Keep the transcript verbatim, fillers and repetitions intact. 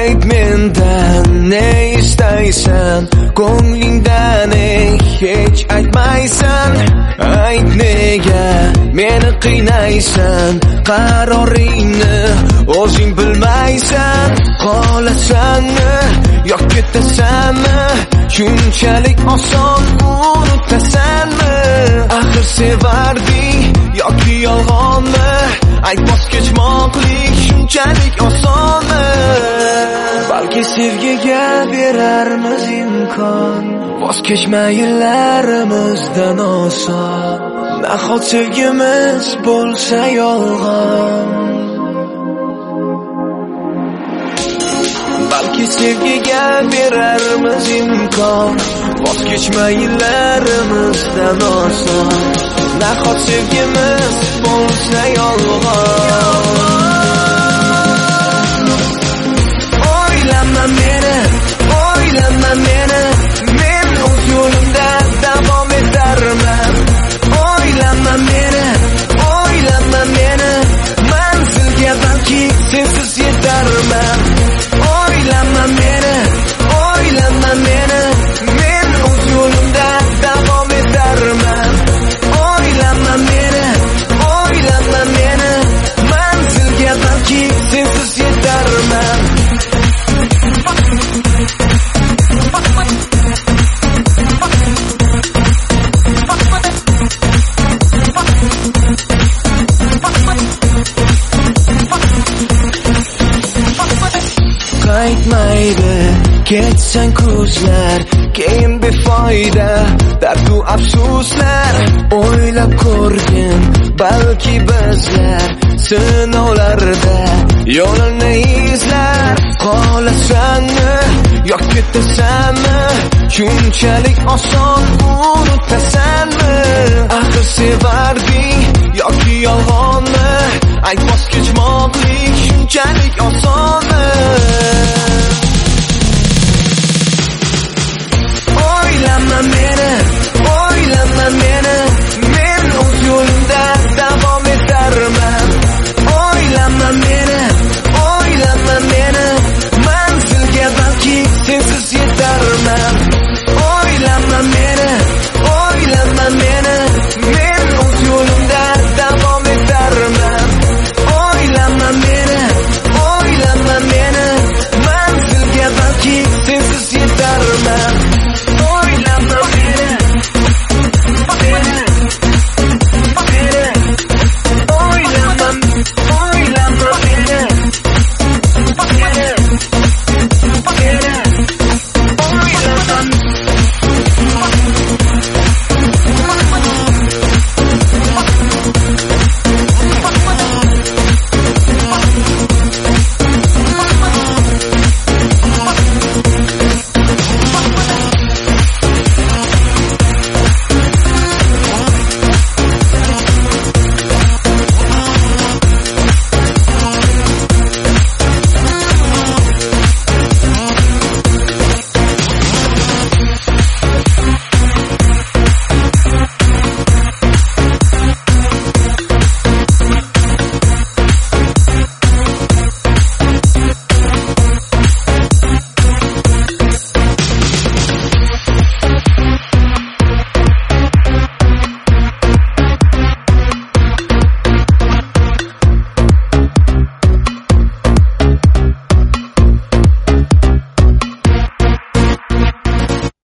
ayt mendan ne istaysan, ko'nglingdan ey hech aytmaysan. Ayt nega meni qiynaysan, qaroringni o'zing bilmaysan. Qolasanmi yo ketasanmi, shunchalik oson unutasanmi? Axir sevarding yoki yolg'onmi? Ayt, voz kechmoqlik shunchalik osonmi? Balki sevgiga berarmiz imkon, voz kechmaylarimizdan oson. Nahot sevgimiz bo'lsa yolg'on? Balki sevgiga berarmiz imkon, voz kechmaylarimizdan oson. Nahot sevgimiz bo'lsa yolg'on? O'ylama meni, o'ylama meni, men o'z yo'limda davom etarman. O'ylama meni, o'ylama meni, manzilga balki sensiz yetarman. O'ylama meni, o'ylama meni, men o'z yo'limda davom etarman. O'ylama meni, o'ylama meni, manzilga balki sensiz yetarman. Qaytmaydi ketsang ko'zlar, keyin befoyda dardu afsuslar. O'ylab ko'rgin balki bizlar sinovlarda yo'lini izlar. Qolasanmi yo ketasanmi, shunchalik oson unutasanmi? Axir sevarding yoki yolg'onmi? Ayt, voz kechmoqlik shunchalik osonmi?